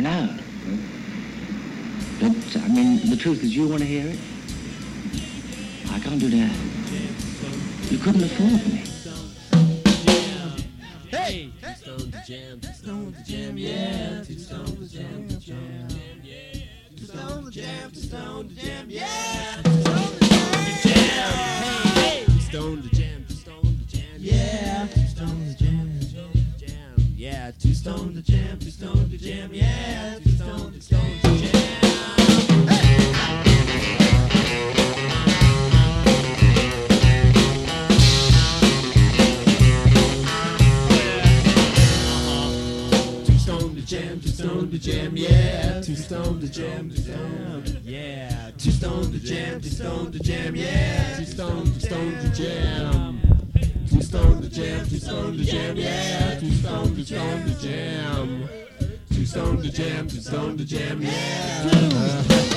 I know. But, I mean, the truth is, you want to hear it? I can't do that. You couldn't afford me. Hey! Two Stone to Jam, Two Stone to Jam, yeah. Two Stone to Jam, Two Stone to Jam, yeah. Two Stone to Jam, Two Stone to Jam, yeah. Two Stone to Jam, hey! Two Stone to Jam, Two Stone to Jam, yeah. Two Stone to Jam, Two Stone to Jam, yeah. Two Stone to Jam, Two Stone to Jam, yeah. Two Stone to Jam. Jam, Two Stone to Jam, yeah. Two Stone to Jam, Two Stone, yeah. Two Stone to Jam, Two Stone to Jam, yeah. Two Stone to Jam. Two Stone to Jam, Two Stone to Jam, yeah. Two Stone to Jam. Two Stone to Jam, Two Stone to Jam, yeah.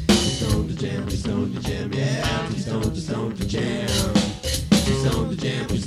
Two Stone to Jam,